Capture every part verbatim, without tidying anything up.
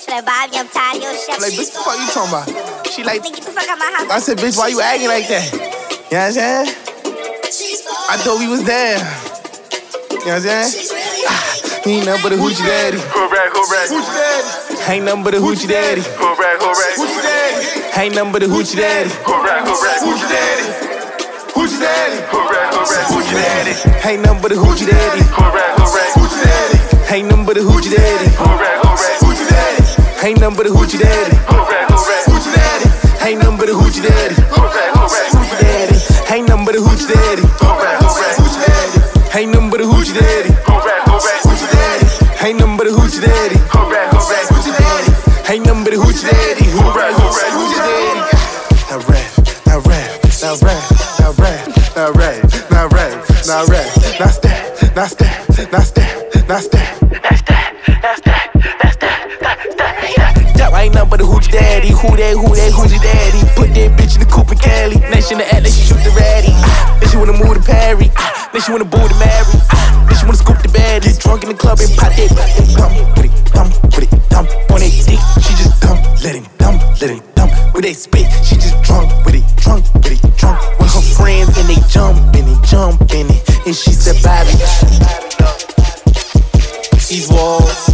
She like, Bobby, I'm tired of your shit. I'm like, bitch, what you talking about? She like, Think get the fuck out my house. I said, bitch, why you acting like that? You know what I'm saying? I thought we was there. You know what I'm saying? He ain't nothing but a hoochie daddy. Go back, go back. Hoochie daddy. Ain't nothing but a hoochie daddy. Go back, go back. Hoochie daddy. Ain't nothing but a hoochie daddy. Go back, go back. Hoochie daddy. Hoochie daddy. Go back, go back. Hoochie daddy. Ain't nothing but a hoochie daddy. Go back, go back. Hoochie daddy. Ain't nothing but a hoochie daddy. Go back, go back. Hoochie daddy. Ain't nothing but a hoochie daddy. Go back, go back. Hoochie daddy. Ain't nothing but a hoochie daddy. Go back, go back. Hoochie daddy. Ain't nothing but a hoochie daddy. Go back, go back. Hoochie daddy. Ain't nothing but a hoochie daddy. Go back, go back. Hoochie daddy. Ain't nothing but a hoochie daddy. Go back, go back. Hoochie daddy. Ain't nothing but a hoochie daddy. Go back, go back. Hoochie daddy. Now rap, now rap, now rap, now rap, now rap, now rap, now rap, now step, now step, now step, now step. That's that, that's that, that's that, that's that. That ain't nothing but a hoochie daddy. Who that, who that, hoochie daddy? Put that bitch in the coupe and Cali. Nation to act like she shoot the ratty. Then she wanna move to Perry. Then she wanna boo to Mary. Then she wanna scoop the bad. Get drunk in the club and pop that. Dump with it, dump with it, dump on that dick. She just dump, let him dump, let him dump with that spit. She just drunk with it, drunk with it, drunk with her friends and they jumpin' it, jumpin' it, and she said, Bobby, these walls,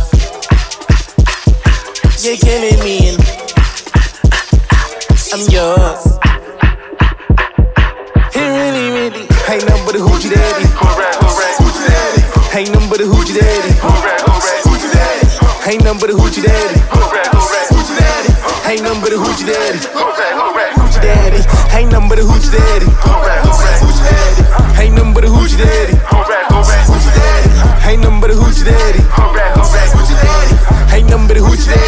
you're killing me and I'm yours. It really, really ain't nothing but a hoochie daddy. Go back, go back. Hoochie daddy. Ain't nothing but a hoochie daddy. Go back, go back. Hoochie daddy. Ain't nothing but a hoochie daddy. Go back, go back. Hoochie daddy. Ain't nothing but a hoochie daddy. Go back, go back. Hoochie daddy. Ain't nothing but a hoochie daddy. Go back, go back. Hoochie daddy. Ain't nothing but a hoochie daddy. Go back, go back. Hoochie daddy. Ain't nothing but a hoochie daddy. Go back, go back. Hoochie daddy. Ain't nothing but a hoochie daddy.